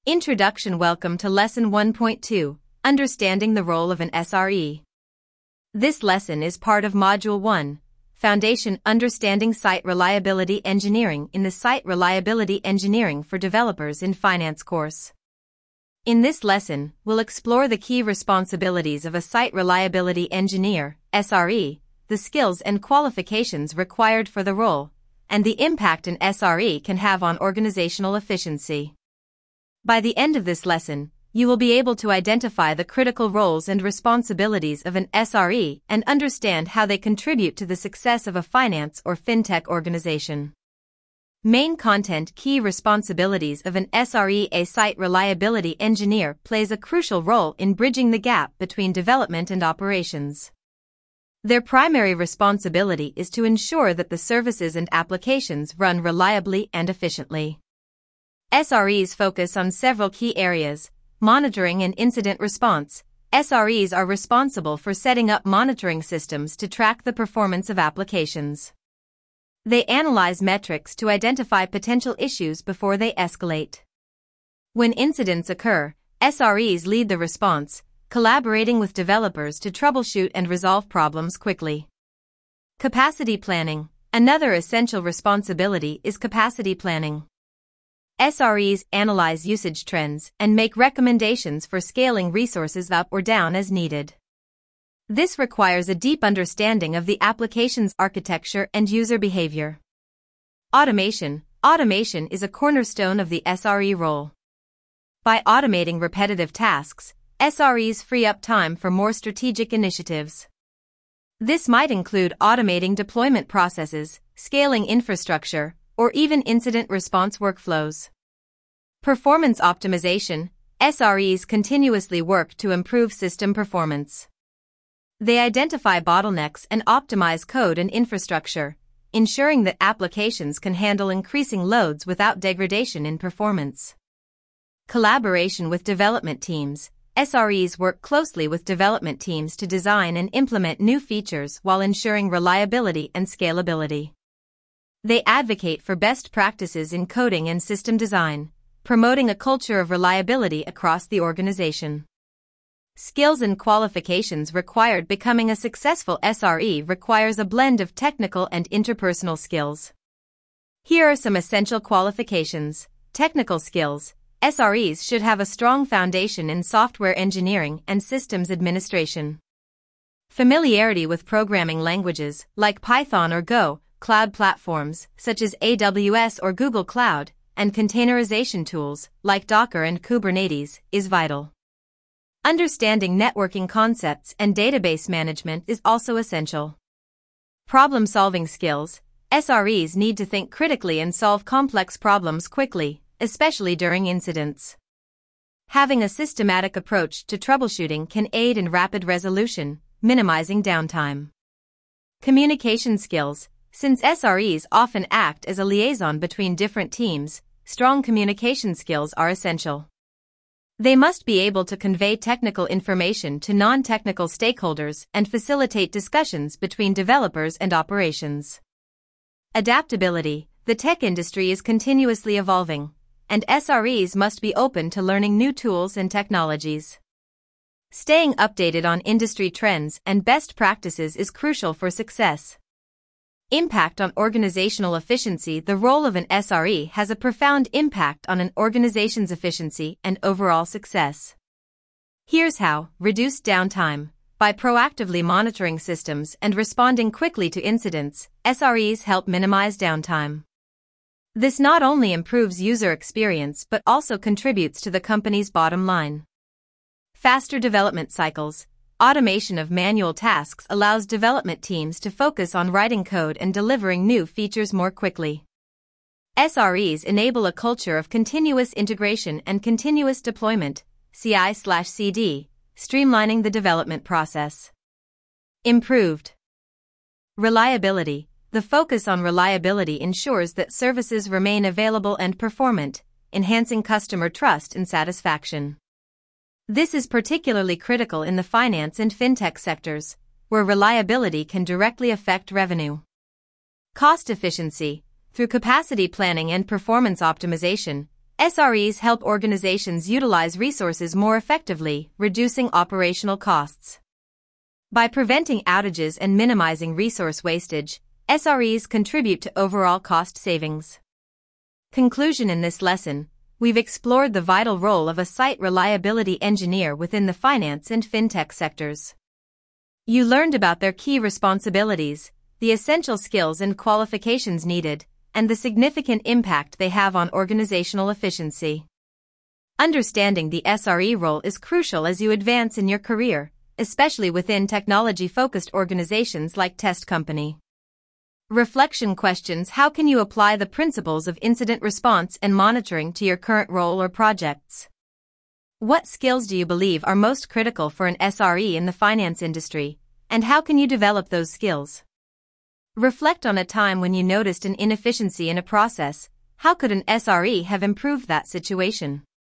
Introduction. Welcome to Lesson 1.2, Understanding the Role of an SRE. This lesson is part of Module 1, Foundation Understanding Site Reliability Engineering in the Site Reliability Engineering for Developers in Finance course. In this lesson, we'll explore the key responsibilities of a Site Reliability Engineer, SRE, the skills and qualifications required for the role, and the impact an SRE can have on organizational efficiency. By the end of this lesson, you will be able to identify the critical roles and responsibilities of an SRE and understand how they contribute to the success of a finance or fintech organization. Main content. Key responsibilities of an SRE. A site reliability engineer plays a crucial role in bridging the gap between development and operations. Their primary responsibility is to ensure that the services and applications run reliably and efficiently. SREs focus on several key areas: monitoring and incident response. SREs are responsible for setting up monitoring systems to track the performance of applications. They analyze metrics to identify potential issues before they escalate. When incidents occur, SREs lead the response, collaborating with developers to troubleshoot and resolve problems quickly. Capacity planning. Another essential responsibility is capacity planning. SREs analyze usage trends and make recommendations for scaling resources up or down as needed. This requires a deep understanding of the application's architecture and user behavior. Automation. Automation is a cornerstone of the SRE role. By automating repetitive tasks, SREs free up time for more strategic initiatives. This might include automating deployment processes, scaling infrastructure, or even incident response workflows. Performance optimization. SREs continuously work to improve system performance. They identify bottlenecks and optimize code and infrastructure, ensuring that applications can handle increasing loads without degradation in performance. Collaboration with development teams. SREs work closely with development teams to design and implement new features while ensuring reliability and scalability. They advocate for best practices in coding and system design, promoting a culture of reliability across the organization. Skills and qualifications required. Becoming a successful SRE requires a blend of technical and interpersonal skills. Here are some essential qualifications. Technical skills. SREs should have a strong foundation in software engineering and systems administration. Familiarity with programming languages, like Python or Go, cloud platforms, such as AWS or Google Cloud, and containerization tools, like Docker and Kubernetes, is vital. Understanding networking concepts and database management is also essential. Problem-solving skills. SREs need to think critically and solve complex problems quickly, especially during incidents. Having a systematic approach to troubleshooting can aid in rapid resolution, minimizing downtime. Communication skills. Since SREs often act as a liaison between different teams, strong communication skills are essential. They must be able to convey technical information to non-technical stakeholders and facilitate discussions between developers and operations. Adaptability. The tech industry is continuously evolving, and SREs must be open to learning new tools and technologies. Staying updated on industry trends and best practices is crucial for success. Impact on organizational efficiency. The role of an SRE has a profound impact on an organization's efficiency and overall success. Here's how. Reduced downtime. By proactively monitoring systems and responding quickly to incidents, SREs help minimize downtime. This not only improves user experience but also contributes to the company's bottom line. Faster development cycles. Automation of manual tasks allows development teams to focus on writing code and delivering new features more quickly. SREs enable a culture of continuous integration and continuous deployment, CI/CD, streamlining the development process. Improved reliability. The focus on reliability ensures that services remain available and performant, enhancing customer trust and satisfaction. This is particularly critical in the finance and fintech sectors, where reliability can directly affect revenue. Cost efficiency. Through capacity planning and performance optimization, SREs help organizations utilize resources more effectively, reducing operational costs. By preventing outages and minimizing resource wastage, SREs contribute to overall cost savings. Conclusion: in this lesson, we've explored the vital role of a site reliability engineer within the finance and fintech sectors. You learned about their key responsibilities, the essential skills and qualifications needed, and the significant impact they have on organizational efficiency. Understanding the SRE role is crucial as you advance in your career, especially within technology-focused organizations like Test Company. Reflection questions: how can you apply the principles of incident response and monitoring to your current role or projects? What skills do you believe are most critical for an SRE in the finance industry, and how can you develop those skills? Reflect on a time when you noticed an inefficiency in a process. How could an SRE have improved that situation?